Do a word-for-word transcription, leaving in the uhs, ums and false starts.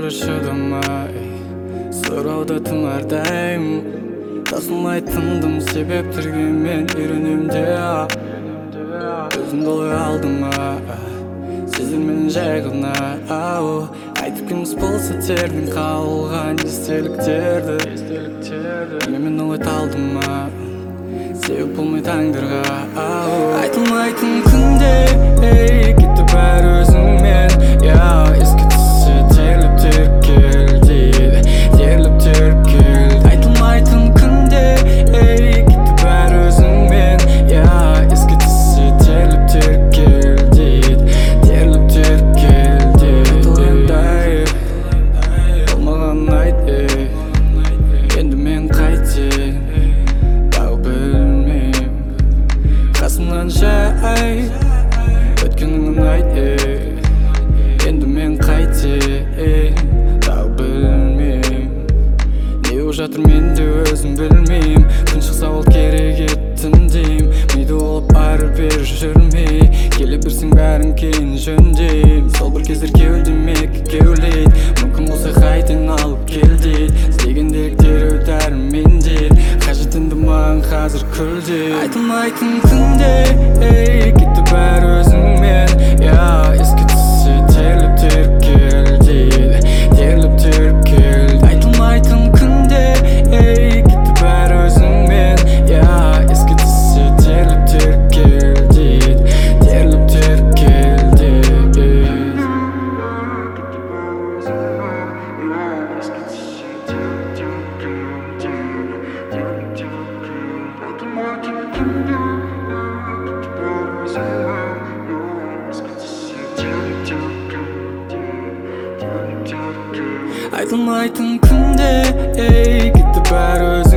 шыдамай сұрауда тыңардаймын тасылмай тындым себептерге мен үйренемде өзімді ой алдыма сезіммен жай ғана айтып кіміз болса тердің қалған естеліктерді мен ой талдыма себеп болмай таңдарға айтылмайтын күнде кетті бәрі өзіңмен еске түссе терлеп теркел дейді терлеп теркел айтылмайтын күнде кетті бәрі өзіңмен еске түссе терлеп теркел дейді терлеп теркел дейді болмаған айт енді мен қайтейін қасымнан жай өткеніңнің айт енді мен қайтейін тағы білмеймін не болып жатыр менде өзім білмеймін күн шықса ол керек еттім деймін миды болып ары-бері жүрмей келе берсең бәрін кейін жөндеймін сол бір кездер кеудеме кеулейді мүмкін болса қайтейін алып кел дейді іздеген деректері дәрімен дейді қажет енді маған қазір күлде айтылмайтын күнде кетті бәрі өзіңмен еске түссе терлеп теркел дейді терлеп теркел айтылмайтын күнде кетті бәрі өзіңмен еске түссе терлеп теркел дейді терлеп теркел дейді айтылмайтын күнде кетті бәрі өзіңмен